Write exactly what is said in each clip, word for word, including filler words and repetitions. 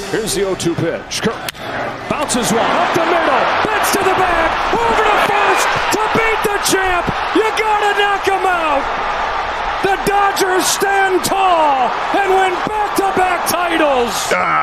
Here's the oh two pitch. Kirk bounces one up the middle. Bits to the back. Over to first to beat the champ. You gotta knock him out. The Dodgers stand tall and win back-to-back titles.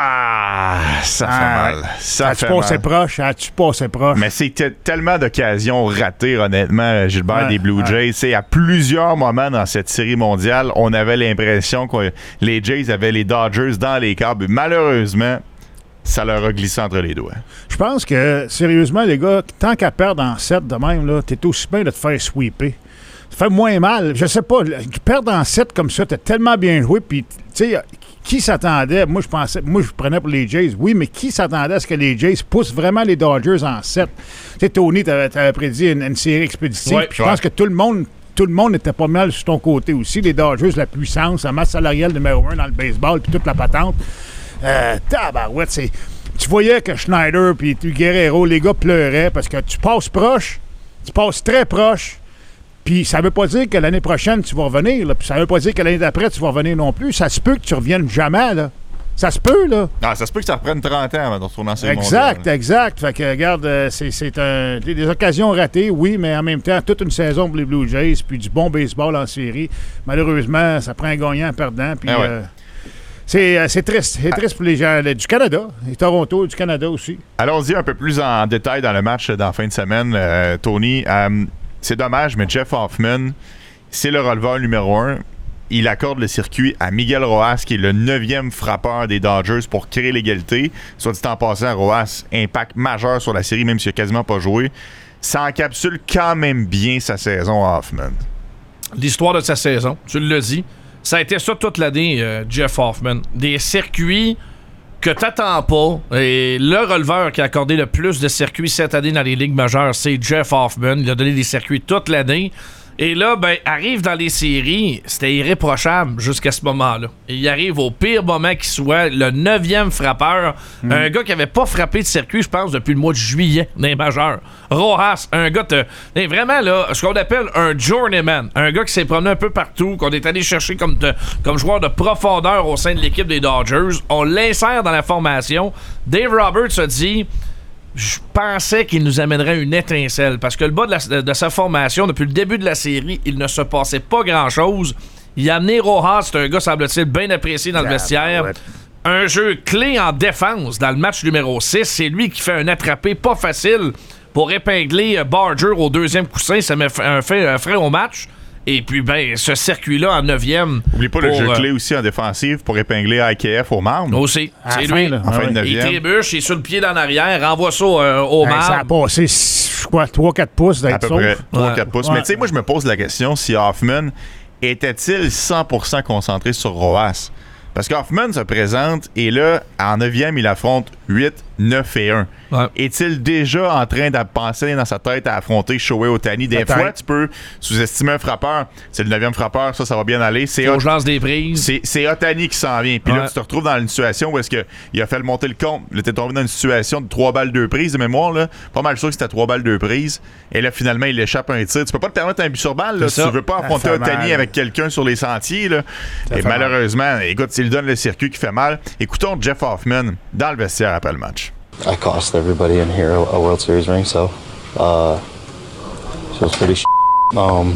Ah, ça fait ah, mal. Ça as-tu fait passé mal. proche? As-tu passé proche? Mais c'est t- tellement d'occasions ratées, honnêtement, Gilbert, ouais, des Blue Jays. Ouais. À plusieurs moments dans cette série mondiale, on avait l'impression que les Jays avaient les Dodgers dans les câbles. Malheureusement, ça leur a glissé entre les doigts. Je pense que, sérieusement, les gars, tant qu'à perdre en sept de même, là, t'es aussi bien de te faire sweeper. Ça fait moins mal. Je sais pas, perdre en sept comme ça, t'as tellement bien joué, puis, tu sais, qui s'attendait? Moi, je pensais, moi, je prenais pour les Jays, oui, mais qui s'attendait à ce que les Jays poussent vraiment les Dodgers en sept? Tu sais, Tony, t'avais, t'avais prédit une, une série expéditive, ouais, puis je ouais. pense que tout le monde... Tout le monde était pas mal sur ton côté aussi. Les Dodgers, la puissance, la masse salariale numéro un dans le baseball, puis toute la patente. Euh, tabarouette, c'est... Tu voyais que Schneider puis Guerrero, les gars pleuraient parce que tu passes proche, tu passes très proche, puis ça veut pas dire que l'année prochaine, tu vas revenir, là, puis ça veut pas dire que l'année d'après, tu vas revenir non plus. Ça se peut que tu reviennes jamais, là. Ça se peut, là. Ah, ça se peut que ça reprenne trente ans avant de retourner en série Exact, mondiale. exact. Fait que, regarde, euh, c'est, c'est un, des occasions ratées, oui, mais en même temps, toute une saison pour les Blue Jays, puis du bon baseball en série. Malheureusement, ça prend un gagnant, un perdant, puis... Ah ouais. euh, C'est, euh, c'est triste. C'est triste pour les gens là, du Canada, et Toronto, du Canada aussi. Allons-y un peu plus en détail dans le match dans la fin de semaine, euh, Tony. Euh, c'est dommage, mais Jeff Hoffman, c'est le releveur numéro un. Il accorde le circuit à Miguel Rojas, qui est le neuvième frappeur des Dodgers pour créer l'égalité. Soit dit en passant, Rojas, impact majeur sur la série, même s'il n'a quasiment pas joué. Ça encapsule quand même bien sa saison à Hoffman. L'histoire de sa saison, tu l'as dit. Ça a été ça toute l'année, euh, Jeff Hoffman. Des circuits que t'attends pas. Et le releveur qui a accordé le plus de circuits cette année dans les ligues majeures, c'est Jeff Hoffman. Il a donné des circuits toute l'année. Et là, ben, arrive dans les séries, c'était irréprochable jusqu'à ce moment-là. Et il arrive au pire moment qui soit, le neuvième frappeur, mm. un gars qui avait pas frappé de circuit, je pense, depuis le mois de juillet dans les majeurs. Rojas, un gars, te, vraiment, là, ce qu'on appelle un journeyman, un gars qui s'est promené un peu partout, qu'on est allé chercher comme, te, comme joueur de profondeur au sein de l'équipe des Dodgers. On l'insère dans la formation. Dave Roberts a dit... Je pensais qu'il nous amènerait une étincelle parce que le bas de, la, de sa formation, depuis le début de la série, il ne se passait pas grand-chose. Il a amené Rojas, c'est un gars, semble-t-il, bien apprécié dans le vestiaire. Ouais. Un jeu clé en défense dans le match numéro six. C'est lui qui fait un attrapé pas facile pour épingler Barger au deuxième coussin. Ça met un fait un frein au match. Et puis, ben, ce circuit-là en neuvième. Oublie pas pour, le jeu euh, clé aussi en défensive pour épingler I K F au marbre. Aussi. À C'est la lui. fin, là. En fin de ouais. neuvième. Il trébuche, il est sur le pied d'en arrière, renvoie ça euh, au Hey, marbre. ça a passé, quoi, trois quatre pouces d'être À peu sauf. près trois quatre Ouais. pouces. Ouais. Mais tu sais, moi, je me pose la question si Hoffman était-il cent pour cent concentré sur Rojas? Parce qu'Hoffman se présente et là, en neuvième, il affronte huit, neuf et un. Ouais. Est-il déjà en train de penser dans sa tête à affronter Shohei Ohtani? Des Peut-être. fois, tu peux sous-estimer un frappeur. C'est le neuvième frappeur, ça, ça va bien aller. C'est, Faut Ot- que je lance des prises. c'est, c'est Ohtani qui s'en vient. Puis là, Ouais. tu te retrouves dans une situation où est-ce que il a fait monter le compte. Là, t'es tombé dans une situation de trois balles deux prises de mémoire. Là. Pas mal sûr que c'était trois balles deux prises. Et là, finalement, il échappe un tir. Tu peux pas te permettre un but sur balle. Là, C'est si ça. tu veux pas Ça affronter fait Ohtani mal. avec quelqu'un sur les sentiers. Là. Ça Et fait malheureusement, écoute, s'il donne le circuit qui fait mal. Écoutons Jeff Hoffman dans le vestiaire après le match. I cost everybody in here a, a World Series ring, so uh, so it's pretty. Sh- um,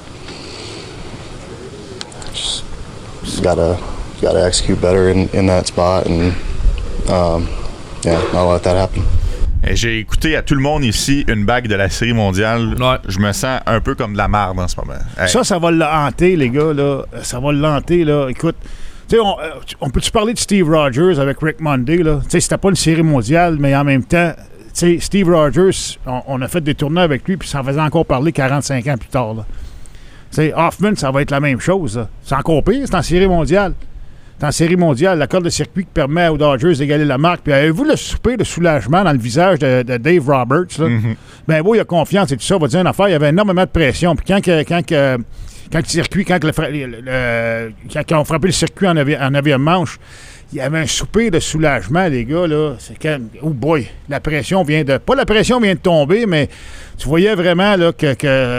just, just gotta gotta execute better in, in that spot, and um, yeah, not let that happen. Et j'ai écouté à tout le monde ici une bague de la Série mondiale. Ouais. Je me sens un peu comme de la marde en ce moment. Hey. Ça, ça va le hanter, les gars, là. Ça va le hanter, là. Écoute, tu sais, on, euh, on peut-tu parler de Steve Rogers avec Rick Monday, là? Tu sais, c'était pas une série mondiale, mais en même temps, tu sais, Steve Rogers, on, on a fait des tournois avec lui, puis ça en faisait encore parler quarante-cinq ans plus tard, là. Tu sais, Hoffman, ça va être la même chose, là. C'est encore pire, c'est en série mondiale. C'est en série mondiale, l'accord de circuit qui permet aux Dodgers d'égaler la marque. Puis avez-vous le souper de soulagement dans le visage de, de Dave Roberts, là? Mm-hmm. Ben oui, il a confiance et tout ça. On va dire une affaire, il y avait énormément de pression. Puis quand, que, quand, que, quand le circuit, quand, le, le, le, quand, quand on frappait le circuit en neuvième, en neuvième manche, il y avait un souper de soulagement, les gars, là. C'est quand, oh boy, la pression vient de... Pas la pression vient de tomber, mais tu voyais vraiment là, que, que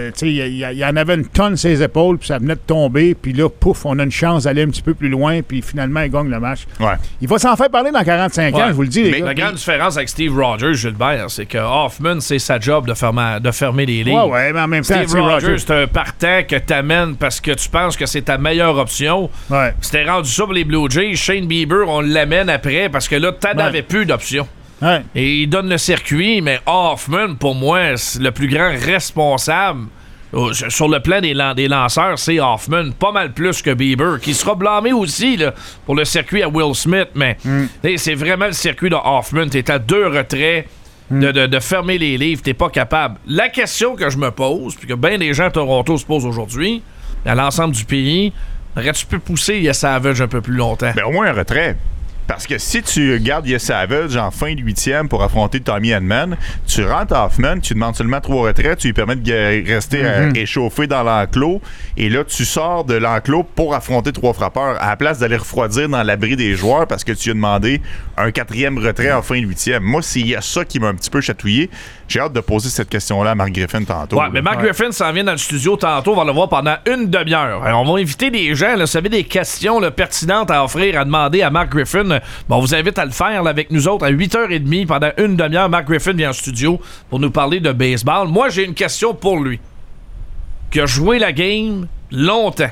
tu sais, il y, y en avait une tonne sur ses épaules, puis ça venait de tomber, puis là, pouf, on a une chance d'aller un petit peu plus loin, puis finalement, il gagne le match. Ouais. Il va s'en faire parler dans quarante-cinq Ouais. ans, je vous le dis, les Mais gars. la grande différence avec Steve Rogers, Gilbert, c'est que Hoffman, c'est sa job de fermer, de fermer les lignes. Ouais, ouais, mais en même temps, Steve Steve Rogers, Rogers. c'est un partant que t'amènes parce que tu penses que c'est ta meilleure option. Ouais. C'était rendu ça pour les Blue Jays. Shane Bieber, on l'amène après parce que là, t'en Ouais. avais plus d'options. Ouais. Et il donne le circuit, mais Hoffman, pour moi, c'est le plus grand responsable. euh, Sur le plan des, lan- des lanceurs, c'est Hoffman, pas mal plus que Bieber, qui sera blâmé aussi là, pour le circuit à Will Smith, mais t'sais, c'est vraiment le circuit de Hoffman. T'es à deux retraits de, de, de fermer les livres, t'es pas capable. La question que je me pose, puis que bien des gens à Toronto se posent aujourd'hui, à l'ensemble du pays, aurais-tu pu pousser Yes Savage un peu plus longtemps? Ben, au moins un retrait. Parce que si tu gardes Yes Savage en fin de huitième pour affronter Tommy Edman, tu rentres Hoffman, tu demandes seulement trois retraits, tu lui permets de g- rester euh, échauffé dans l'enclos, et là, tu sors de l'enclos pour affronter trois frappeurs, à la place d'aller refroidir dans l'abri des joueurs parce que tu as demandé un quatrième retrait en fin de huitième. Moi, s'il y a ça qui m'a un petit peu chatouillé, j'ai hâte de poser cette question-là à Mark Griffin tantôt. Ouais, mais Mark Ouais. Griffin s'en vient dans le studio tantôt. On va le voir pendant une demi-heure. Alors, on va inviter des gens. Là, si vous avez des questions là, pertinentes à offrir, à demander à Mark Griffin, bon, on vous invite à le faire là, avec nous autres à huit heures trente pendant une demi-heure. Mark Griffin vient en studio pour nous parler de baseball. Moi, j'ai une question pour lui. Qui a joué la game longtemps.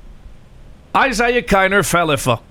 Isaiah Kiner-Falefa.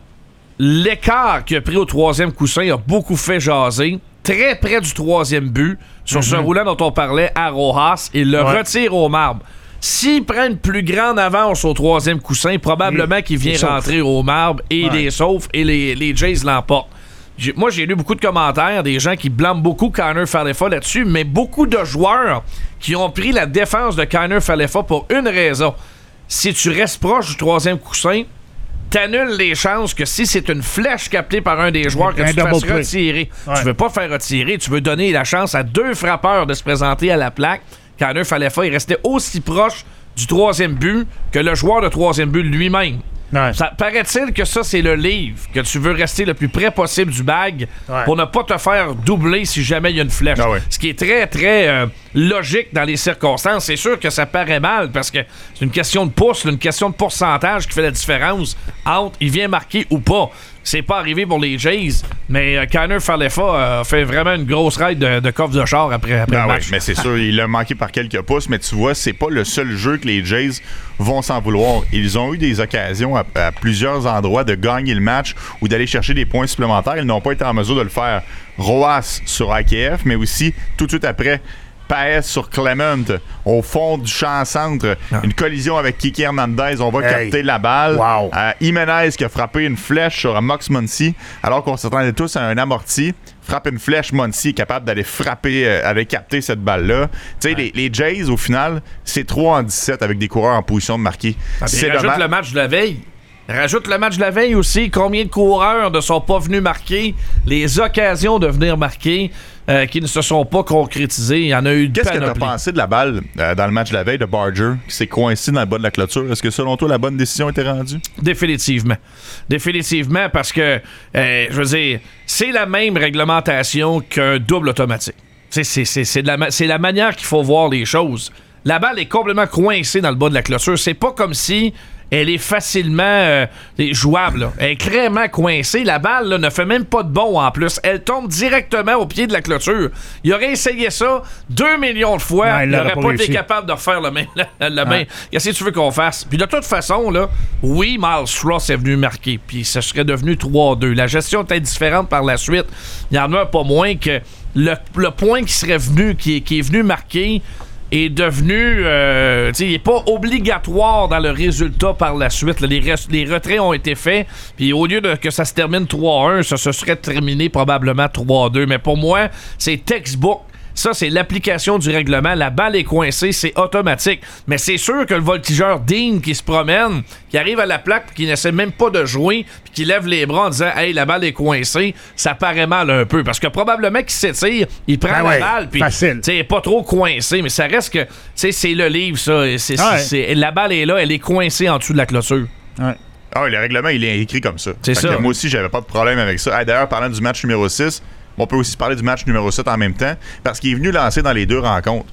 L'écart qu'il a pris au troisième coussin a beaucoup fait jaser. Très près du troisième but, sur ce roulant dont on parlait à Rojas, il le Ouais. retire au marbre. S'il prend une plus grande avance au troisième coussin, probablement qu'il vient il sauve. rentrer au marbre et il Ouais. les sauve et les, les Jays l'emportent. J'ai- Moi, j'ai lu beaucoup de commentaires, des gens qui blâment beaucoup Kiner-Falefa là-dessus, mais beaucoup de joueurs qui ont pris la défense de Kiner-Falefa pour une raison. Si tu restes proche du troisième coussin, t'annules les chances que si c'est une flèche captée par un des joueurs que Un tu te fasses double play. retirer. Ouais. Tu veux pas faire retirer, tu veux donner la chance à deux frappeurs de se présenter à la plaque. Kiner-Falefa, il restait aussi proche du troisième but que le joueur de troisième but lui-même. Ouais. Ça paraît-il que ça, c'est le livre, que tu veux rester le plus près possible du bag Ouais. pour ne pas te faire doubler si jamais il y a une flèche. Ah ouais. Ce qui est très, très euh, logique dans les circonstances. C'est sûr que ça paraît mal parce que c'est une question de pouce, une question de pourcentage qui fait la différence entre il vient marquer ou pas. C'est pas arrivé pour les Jays, mais euh, Kiner-Falefa euh, a fait vraiment une grosse raide de, de coffre de char après, après Ah le ouais, match. mais c'est sûr, il a manqué par quelques pouces, mais tu vois, c'est pas le seul jeu que les Jays vont s'en vouloir. Ils ont eu des occasions à, à plusieurs endroits de gagner le match ou d'aller chercher des points supplémentaires. Ils n'ont pas été en mesure de le faire. Roas sur A K F, mais aussi tout de suite après, Paez sur Clement, au fond du champ centre, Ah. une collision avec Kiki Hernandez, on va Hey. capter la balle. Wow. Euh, Jimenez qui a frappé une flèche sur Mox Muncy, alors qu'on s'attendait tous à un amorti. Frappe une flèche, Muncy est capable d'aller frapper, euh, d'aller capter cette balle-là. Tu sais, les, les Jays, au final, c'est trois en dix-sept avec des coureurs en position de marquer. Ah, puis c'est rajoute dommage. le match de la veille. Rajoute le match de la veille aussi. Combien de coureurs ne sont pas venus marquer? Les occasions de venir marquer euh, qui ne se sont pas concrétisées. Il y en a eu une Qu'est-ce que tu as panoplie. pensé de la balle euh, dans le match de la veille de Barger qui s'est coincé dans le bas de la clôture? Est-ce que selon toi, la bonne décision a été rendue? Définitivement. Définitivement parce que, euh, je veux dire, c'est la même réglementation qu'un double automatique. C'est, c'est, c'est, c'est, de la, ma- c'est la manière qu'il faut voir les choses. La balle est complètement coincée dans le bas de la clôture. C'est pas comme si elle est facilement euh, jouable. Là. Elle est clairement coincée. La balle là, ne fait même pas de bond en plus. Elle tombe directement au pied de la clôture. Il aurait essayé ça deux millions de fois. Non, il il l'aurait n'aurait pas pas, été réussi. capable de refaire le même. Le même. Ouais. Qu'est-ce que tu veux qu'on fasse? Puis de toute façon, là, oui, Miles Strauss est venu marquer. Puis ce serait devenu trois deux. La gestion était différente par la suite. Il y en a pas moins que le, le point qui serait venu, qui, qui est venu marquer, est devenu, euh, tu sais, il n'est pas obligatoire dans le résultat par la suite. Là. Les, res- les retraits ont été faits, puis au lieu de que ça se termine trois un, ça se serait terminé probablement trois deux. Mais pour moi, c'est textbook. Ça, c'est l'application du règlement. La balle est coincée, c'est automatique. Mais c'est sûr que le voltigeur Dean qui se promène, qui arrive à la plaque, puis qui n'essaie même pas de jouer, puis qui lève les bras en disant « Hey, la balle est coincée », ça paraît mal un peu. Parce que probablement qu'il s'étire, il prend Ah la ouais, balle, puis facile. il n'est pas trop coincé. Mais ça reste que, tu sais, c'est le livre, ça. C'est, Ouais. c'est- la balle est là, elle est coincée en dessous de la clôture. Ouais. Ah oui, le règlement, il est écrit comme ça. C'est Fait ça. que moi aussi, j'avais pas de problème avec ça. Ah, d'ailleurs, parlant du match numéro six, on peut aussi parler du match numéro sept en même temps, parce qu'il est venu lancer dans les deux rencontres.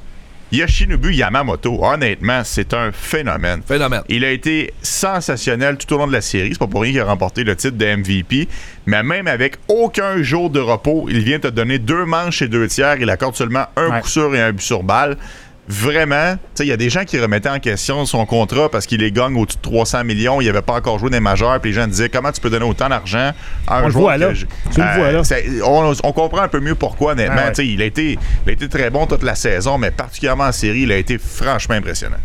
Yoshinobu Yamamoto, honnêtement, c'est un phénomène. Phénomène. Il a été sensationnel tout au long de la série. C'est pas pour rien qu'il a remporté le titre de M V P. Mais même avec aucun jour de repos, il vient te donner deux manches et deux tiers. Il accorde seulement un ouais. coup sûr et un but sur balle. Vraiment, il y a des gens qui remettaient en question son contrat parce qu'il les gagne au-dessus de trois cents millions. Il n'avait pas encore joué dans les majeurs. Puis les gens disaient comment tu peux donner autant d'argent à un on joueur. Le vois, là. Que, tu euh, le vois là. On, on comprend un peu mieux pourquoi, honnêtement. Ah ouais. il, a été, il a été très bon toute la saison, mais particulièrement en série, il a été franchement impressionnant.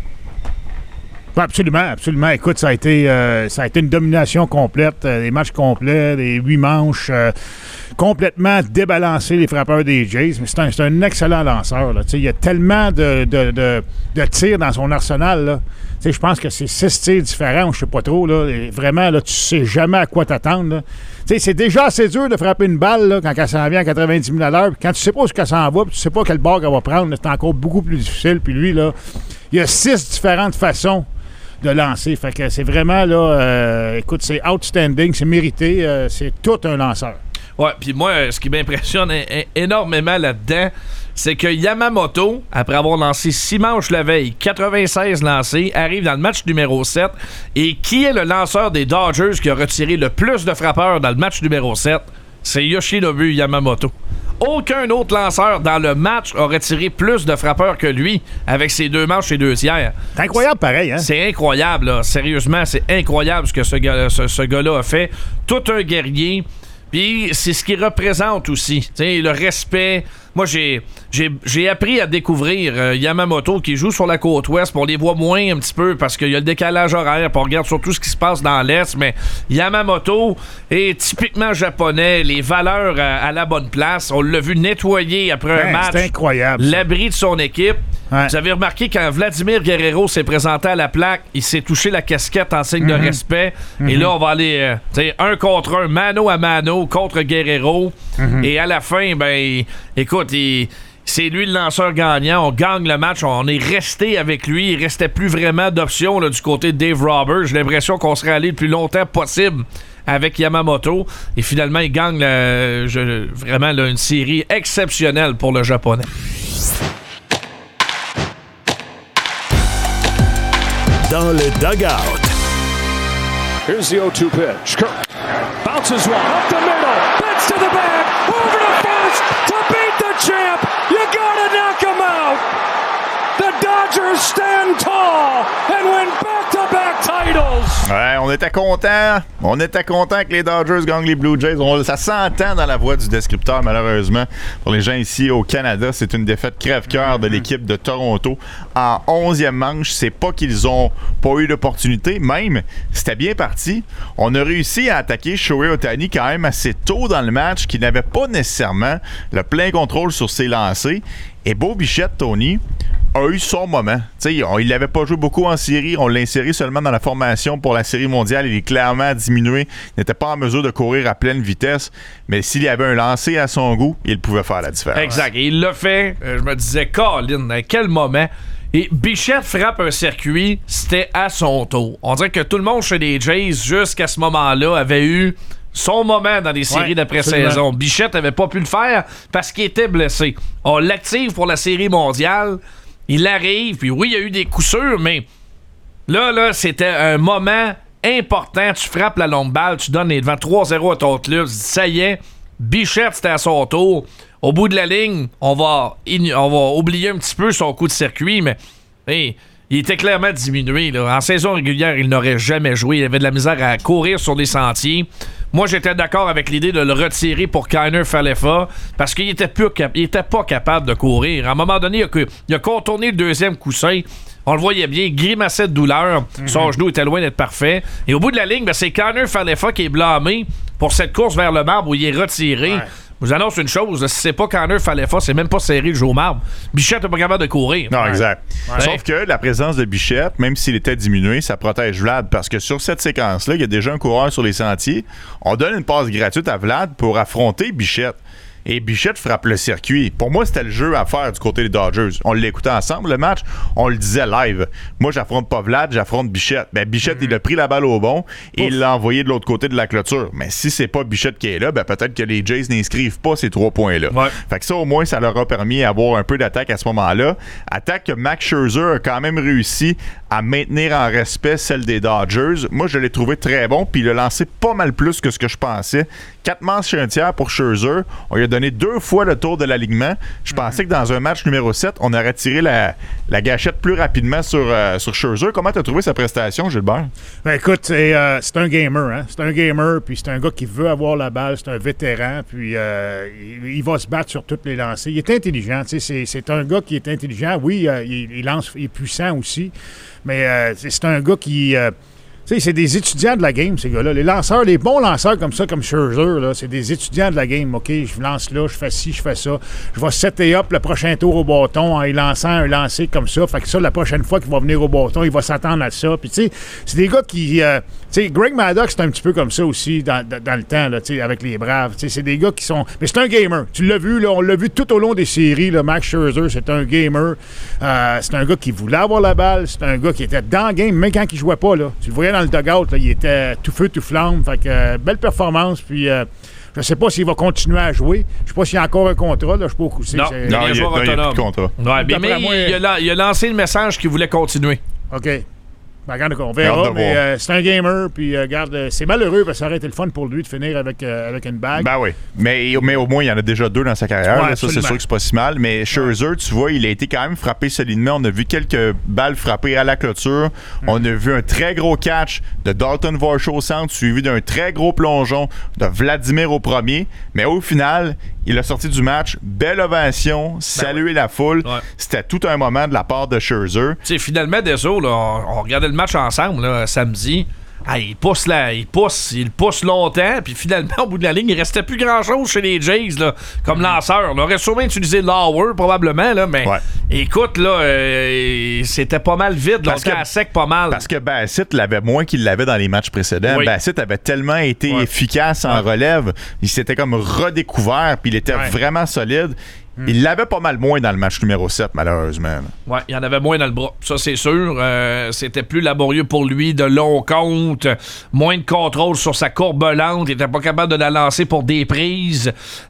Absolument, absolument. Écoute, ça a été, euh, ça a été une domination complète, euh, des matchs complets, des huit manches, euh, complètement débalancé les frappeurs des Jays. Mais c'est un, c'est un excellent lanceur. Il y a tellement de, de, de, de tirs dans son arsenal. Je pense que c'est six tirs différents, je sais pas trop. Là, et vraiment, là, tu sais jamais à quoi t'attendre. C'est déjà assez dur de frapper une balle là, quand elle s'en vient à quatre-vingt-dix mille à l'heure. Quand tu sais pas où elle s'en va, puis tu sais pas quel bord qu'elle va prendre, là, c'est encore beaucoup plus difficile. Puis lui, là, il y a six différentes façons de lancer. Fait que c'est vraiment, là, euh, écoute, c'est outstanding, c'est mérité, euh, c'est tout un lanceur. Ouais, puis moi, ce qui m'impressionne énormément là-dedans, c'est que Yamamoto, après avoir lancé six manches la veille, quatre-vingt-seize lancés, arrive dans le match numéro sept. Et qui est le lanceur des Dodgers qui a retiré le plus de frappeurs dans le match numéro sept? C'est Yoshinobu Yamamoto. Aucun autre lanceur dans le match a retiré plus de frappeurs que lui avec ses deux manches et deux tiers. C'est incroyable pareil, hein? C'est incroyable, là. Sérieusement, c'est incroyable ce que ce, gars, ce, ce gars-là a fait. Tout un guerrier. Puis c'est ce qu'il représente aussi. T'sais, le respect. Moi, j'ai, j'ai, j'ai appris à découvrir euh, Yamamoto qui joue sur la côte ouest. On les voit moins un petit peu parce qu'il y a le décalage horaire. Puis on regarde surtout ce qui se passe dans l'est. Mais Yamamoto est typiquement japonais. Les valeurs à, à la bonne place. On l'a vu nettoyer après ben, un match. C'est incroyable. L'abri de son équipe. Ouais. Vous avez remarqué quand Vladimir Guerrero s'est présenté à la plaque, il s'est touché la casquette en signe mm-hmm. de respect. Mm-hmm. Et là, on va aller euh, un contre un, mano à mano contre Guerrero. Mm-hmm. Et à la fin, ben, écoute, il, c'est lui le lanceur gagnant. On gagne le match. On est resté avec lui. Il restait plus vraiment d'options là, du côté de Dave Roberts. J'ai l'impression qu'on serait allé le plus longtemps possible avec Yamamoto. Et finalement, il gagne la, je, vraiment là, une série exceptionnelle pour le Japonais. Dans le dugout. Here's the oh two pitch. Kirk bounces one up the middle. Bits to the back. Over to first to beat the champ. You gotta knock him out. The Dodgers stand tall and win back-to-back titles. Ouais, on était contents. On était contents que les Dodgers gagnent les Blue Jays. On, ça s'entend dans la voix du descripteur, malheureusement. Pour les gens ici au Canada, c'est une défaite crève-cœur de l'équipe de Toronto. En onzième manche, c'est pas qu'ils ont pas eu d'opportunité. Même, c'était bien parti. On a réussi à attaquer Shohei Ohtani quand même assez tôt dans le match, qui n'avait pas nécessairement le plein contrôle sur ses lancers. Et Bo Bichette, Tony, a eu son moment. T'sais, on, il n'avait pas joué beaucoup en série. On l'a inséré seulement dans la formation pour la série mondiale. Il est clairement diminué. Il n'était pas en mesure de courir à pleine vitesse. Mais s'il y avait un lancer à son goût, il pouvait faire la différence. Exact. Et il l'a fait. Euh, je me disais, Colin, à quel moment? Et Bichette frappe un circuit, c'était à son tour. On dirait que tout le monde chez les Jays, jusqu'à ce moment-là, avait eu son moment dans les séries ouais, d'après-saison. Bichette n'avait pas pu le faire parce qu'il était blessé. On l'active pour la série mondiale. Il arrive, puis oui, il y a eu des coups sûrs, mais là, là, c'était un moment important. Tu frappes la longue balle, tu donnes les devants trois zéro à ton club. Ça y est, Bichette, c'était à son tour. Au bout de la ligne, on va, on va oublier un petit peu son coup de circuit, mais hey, il était clairement diminué. Là. En saison régulière, il n'aurait jamais joué. Il avait de la misère à courir sur les sentiers. Moi, j'étais d'accord avec l'idée de le retirer pour Kiner Falefa parce qu'il était, plus cap- il était pas capable de courir. À un moment donné, il a, il a contourné le deuxième coussin. On le voyait bien, grimaçait de douleur. Mm-hmm. Son genou était loin d'être parfait. Et au bout de la ligne, ben, c'est Kiner Falefa qui est blâmé pour cette course vers le marbre où il est retiré. Ouais. Je vous annonce une chose, si c'est pas Kiner Falefa, c'est même pas serré le jeu au marbre. Bichette n'est pas capable de courir. Non, exact. Ouais. Sauf que la présence de Bichette, même s'il était diminué, ça protège Vlad parce que sur cette séquence-là, il y a déjà un coureur sur les sentiers. On donne une passe gratuite à Vlad pour affronter Bichette. et Bichette frappe le circuit. Pour moi, c'était le jeu à faire du côté des Dodgers. On l'écoutait ensemble, le match. On le disait live. Moi, j'affronte pas Vlad, j'affronte Bichette. Ben, Bichette, mm-hmm. il a pris la balle au bon et Ouf. il l'a envoyé de l'autre côté de la clôture. Mais si c'est pas Bichette qui est là, ben, peut-être que les Jays n'inscrivent pas ces trois points-là. Ouais. Fait que ça, au moins, ça leur a permis d'avoir un peu d'attaque à ce moment-là. Attaque que Max Scherzer a quand même réussi à maintenir en respect celle des Dodgers. Moi, je l'ai trouvé très bon, puis il a lancé pas mal plus que ce que je pensais. Quatre manches et un tiers pour Scherzer. On lui a donné deux fois le tour de l'alignement. Je mm-hmm. pensais que dans un match numéro sept, on aurait tiré la, la gâchette plus rapidement sur, euh, sur Scherzer. Comment tu as trouvé sa prestation, Gilbert? Ben écoute, c'est, euh, c'est un gamer. Hein? C'est un gamer, puis c'est un gars qui veut avoir la balle. C'est un vétéran, puis euh, il, il va se battre sur toutes les lancers. Il est intelligent. C'est, c'est un gars qui est intelligent. Oui, euh, il, il lance, il est puissant aussi, mais euh, c'est, c'est un gars qui... Euh, Tu sais, c'est des étudiants de la game, ces gars-là. Les lanceurs, les bons lanceurs comme ça, comme Scherzer, là, c'est des étudiants de la game. OK, je lance là, je fais ci, je fais ça. Je vais setter up le prochain tour au bâton en lançant un lancer comme ça. Fait que ça, la prochaine fois qu'il va venir au bâton, il va s'attendre à ça. Puis, tu sais, c'est des gars qui... Euh, tu sais, Greg Maddox, c'est un petit peu comme ça aussi dans, dans, dans le temps, là, tu sais, avec les Braves. Tu sais, c'est des gars qui sont... Mais c'est un gamer. Tu l'as vu, là, on l'a vu tout au long des séries, là, Max Scherzer, c'est un gamer. Euh, c'est un gars qui voulait avoir la balle. C'est un gars qui était dans le game, même quand il jouait pas, là. Tu le voyais dans le dugout, là, il était tout feu, tout flamme. Fait que euh, belle performance. Puis euh, je sais pas s'il va continuer à jouer. Je sais pas s'il y a encore un contrat. Là. Je sais pas où c'est. Non, c'est... non, il y a, non, il y a plus de contrat. Ouais, mais, mais moi, il, a, il a lancé le message qu'il voulait continuer. OK. Ben, regarde, on verra, mais euh, c'est un gamer, puis euh, regarde, euh, c'est malheureux parce que ça aurait été le fun pour lui de finir avec, euh, avec une bague. Ben oui, mais, mais au moins, il y en a déjà deux dans sa carrière, ouais, là, ça c'est sûr que c'est pas si mal, mais Scherzer, ouais. tu vois, il a été quand même frappé solidement, on a vu quelques balles frappées à la clôture, mm. on a vu un très gros catch de Dalton Varsho au centre, suivi d'un très gros plongeon de Vladimir au premier, mais au final, il a sorti du match, belle ovation, saluer ben oui. la foule, ouais. c'était tout un moment de la part de Scherzer. Tu sais, finalement, désolé, on, on regardait le match ensemble là, samedi. Ah, il pousse là, il pousse, il pousse longtemps, puis finalement, au bout de la ligne, il restait plus grand-chose chez les Jays, là, comme mm-hmm. lanceur. On aurait sûrement utilisé Lauer, probablement, là, mais ouais. écoute, là, euh, c'était pas mal vide, là, on était à sec pas mal. Parce que Bassitt l'avait moins qu'il l'avait dans les matchs précédents. Oui. Bassitt avait tellement été ouais. efficace en ouais. relève, il s'était comme redécouvert, puis il était ouais. vraiment solide. Mm. Il l'avait pas mal moins dans le match numéro sept, malheureusement. Oui, il y en avait moins dans le bras. Ça, c'est sûr. Euh, c'était plus laborieux pour lui, de long compte, moins de contrôle sur sa courbe lente. Il était pas capable de la lancer pour des prises.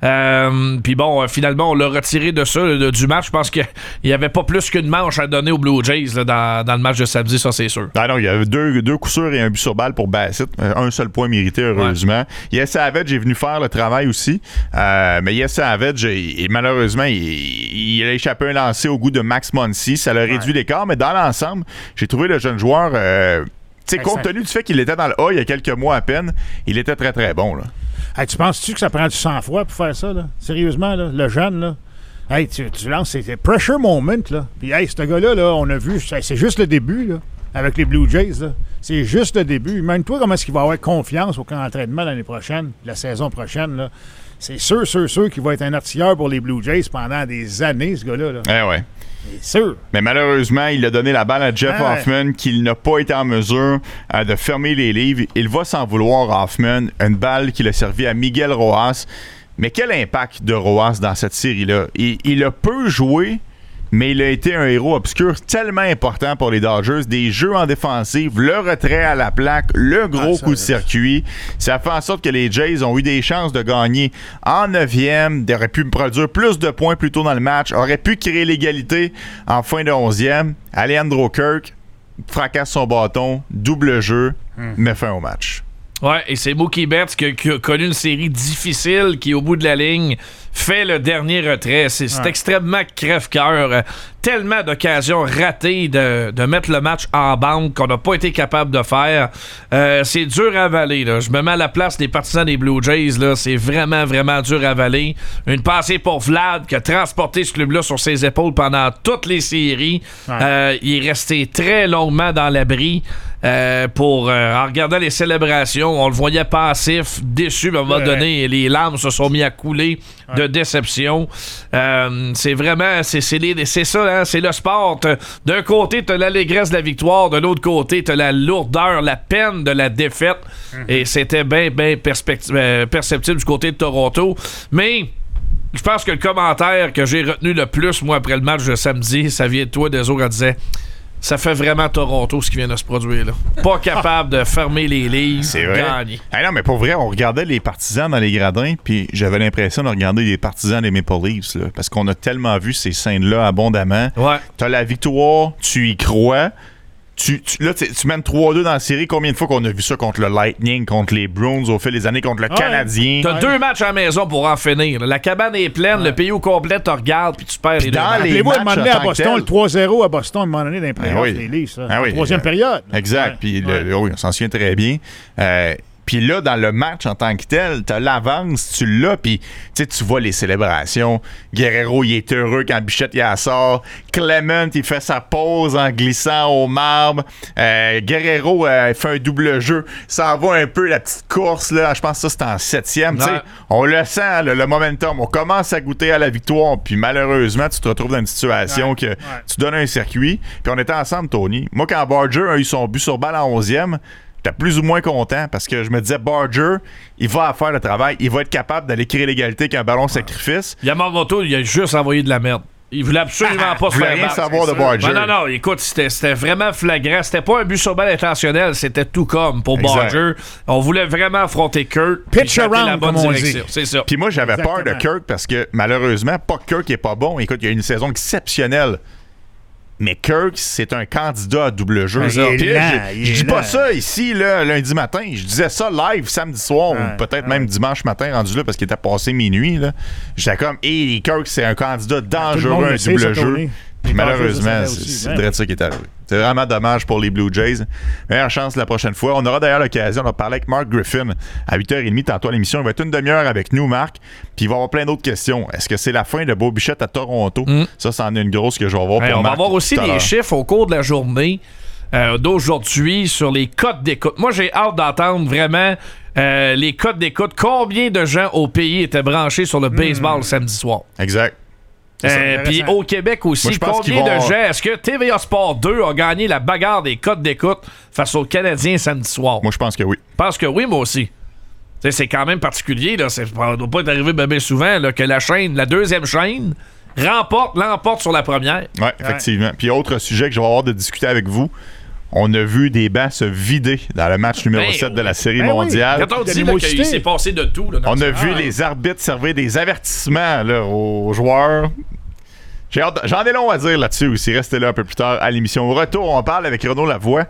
Euh, Puis bon, finalement, on l'a retiré de ça, de, du match. Je pense qu'il n'y avait pas plus qu'une manche à donner aux Blue Jays là, dans, dans le match de samedi, ça, c'est sûr. Ah non, il y avait deux, deux coups sûrs et un but sur balle pour Bassitt. Un seul point mérité, heureusement. Ouais. Yes Savage est venu faire le travail aussi. Euh, mais Yes Savage, et malheureusement, Il, il a échappé un lancer au goût de Max Muncy. Ça l'a réduit ouais. l'écart, mais dans l'ensemble, j'ai trouvé le jeune joueur, euh, hey, compte ça... tenu du fait qu'il était dans le A il y a quelques mois à peine, il était très très bon. Là. Hey, tu penses-tu que ça prend du sang-froid pour faire ça? Là? Sérieusement, là? Le jeune, là? Hey, tu, tu lances, c'est pressure moment. Là. Puis, hey, ce gars-là, là, on a vu, c'est juste le début là, avec les Blue Jays. Là. C'est juste le début. Imagine-toi comment est-ce qu'il va avoir confiance au camp d'entraînement l'année prochaine, la saison prochaine. Là. C'est sûr, sûr, sûr qu'il va être un artilleur pour les Blue Jays pendant des années, ce gars-là. Là. Eh ouais. C'est sûr. Mais malheureusement, il a donné la balle à Jeff ah ouais. Hoffman, qu'il n'a pas été en mesure euh, de fermer les livres. Il va s'en vouloir, Hoffman. Une balle qu'il a servi à Miguel Rojas. Mais quel impact de Rojas dans cette série-là? Il, il a peu joué, mais il a été un héros obscur tellement important pour les Dodgers. Des jeux en défensive, le retrait à la plaque, le gros ah, coup de circuit. Ça fait en sorte que les Jays ont eu des chances de gagner en neuvième, d'auraient pu produire plus de points plus tôt dans le match, auraient pu créer l'égalité en fin de onzième. Alejandro Kirk fracasse son bâton, double jeu, hum. met fin au match. Ouais, et c'est Mookie Betts qui a, qui a connu une série difficile qui, au bout de la ligne, fait le dernier retrait. C'est, c'est ouais. extrêmement crève-cœur. Tellement d'occasions ratées de, de mettre le match en banque qu'on n'a pas été capable de faire. Euh, c'est dur à avaler. Là. Je me mets à la place des partisans des Blue Jays. Là. C'est vraiment, vraiment dur à avaler. Une passée pour Vlad qui a transporté ce club-là sur ses épaules pendant toutes les séries. Ouais. Euh, il est resté très longuement dans l'abri. Euh, pour euh, en regardant les célébrations, on le voyait passif, déçu, mais à un moment ouais. donné, les larmes se sont mis à couler ouais. de déception. Euh, c'est vraiment, c'est, c'est, les, c'est ça, hein, c'est le sport. T'as, d'un côté, t'as l'allégresse de la victoire, de l'autre côté, t'as la lourdeur, la peine de la défaite. Mm-hmm. Et c'était bien, bien perspecti- euh, perceptible du côté de Toronto. Mais je pense que le commentaire que j'ai retenu le plus, moi, après le match de samedi, ça vient de toi, des autres, disait ça fait vraiment Toronto ce qui vient de se produire là. Pas capable de fermer les lignes, c'est vrai. Gagner. Hey non, mais pour vrai, on regardait les partisans dans les gradins, puis j'avais l'impression de regarder les partisans des Maple Leafs, là, parce qu'on a tellement vu ces scènes-là abondamment. Ouais. T'as la victoire, tu y crois. Tu, tu, là, tu mènes trois deux dans la série. Combien de fois qu'on a vu ça contre le Lightning, contre les Bruins au fil des années, contre le ouais. Canadien? T'as ouais. deux matchs à la maison pour en finir. La cabane est pleine, ouais. le pays au complet te regarde, puis tu perds les deux matchs. Rappelez-vous, à un moment donné à Boston, le trois zéro à Boston, à un moment donné dans les playoffs, oui. les Leafs, ah oui. troisième euh, période. Exact. Puis ouais. oui, on s'en souvient très bien. Euh, Puis là, dans le match en tant que tel, t'as l'avance, tu l'as, puis tu vois les célébrations. Guerrero, il est heureux quand Bichette il sort. Clement, il fait sa pause en glissant au marbre. Euh, Guerrero euh, fait un double jeu. Ça en va un peu la petite course, là. Je pense que ça, c'est en septième. Ouais. On le sent, le, le momentum. On commence à goûter à la victoire, puis malheureusement, tu te retrouves dans une situation ouais. que ouais. tu donnes un circuit. Puis on était ensemble, Tony. Moi, quand Barger a eu son but sur balle en onzième, j'étais plus ou moins content parce que je me disais, Barger, il va faire le travail, il va être capable d'aller créer l'égalité avec un ballon sacrifice. Yamamoto, il a juste envoyé de la merde. Il voulait absolument ah, pas se faire rien battre, savoir de Barger. Non, non, non, écoute, c'était, c'était vraiment flagrant. C'était pas un but sur balle intentionnel, c'était tout comme pour exact. Barger. On voulait vraiment affronter Kirk. Pitch around, la bonne comme direction. C'est ça. Puis moi, j'avais Exactement. peur de Kirk parce que malheureusement, pas que Kirk est pas bon. Écoute, il y a une saison exceptionnelle. Mais Kirk, c'est un candidat à double jeu. Il est Puis lent, là, je, il je est dis pas lent. ça ici, là, lundi matin. Je disais ça live samedi soir, ouais, ou peut-être ouais. même dimanche matin, rendu là, parce qu'il était passé minuit. Là. J'étais comme, hé, Kirk, c'est un candidat dangereux à un double jeu. Puis malheureusement, c'est, c'est ouais. direct ça qui est arrivé. C'est vraiment dommage pour les Blue Jays. Meilleure chance la prochaine fois. On aura d'ailleurs l'occasion de parler avec Mark Griffin à huit heures trente tantôt à l'émission. Il va être une demi-heure avec nous, Marc. Puis il va y avoir plein d'autres questions. Est-ce que c'est la fin de Beau Bichette à Toronto? Mm. Ça, c'en est une grosse que je vais avoir hey, pour on Marc. On va avoir aussi les chiffres au cours de la journée euh, d'aujourd'hui sur les codes d'écoute. Moi, j'ai hâte d'entendre vraiment euh, les codes d'écoute. Combien de gens au pays étaient branchés sur le baseball mm. samedi soir? Exact. Euh, Puis au Québec aussi, Moi, combien vont... de gens est-ce que T V A Sport deux a gagné la bagarre des codes d'écoute face aux Canadiens samedi soir? Moi, je pense que oui. Je pense que oui, moi aussi. T'sais, c'est quand même particulier. Là. C'est, ça ne doit pas être arrivé bien, bien souvent là, que la chaîne, la deuxième chaîne remporte, l'emporte sur la première. Oui, effectivement. Ouais. Puis autre sujet que je vais avoir de discuter avec vous. On a vu des bancs se vider dans le match numéro ben, sept de la Série ben mondiale. Oui. Quand on dit là, qu'il s'est passé de tout. Là, on a vu ah, les ouais. arbitres servir des avertissements là, aux joueurs. J'ai hâte, j'en ai long à dire là-dessus aussi. Restez là un peu plus tard à l'émission. Au retour, on parle avec Renaud Lavoie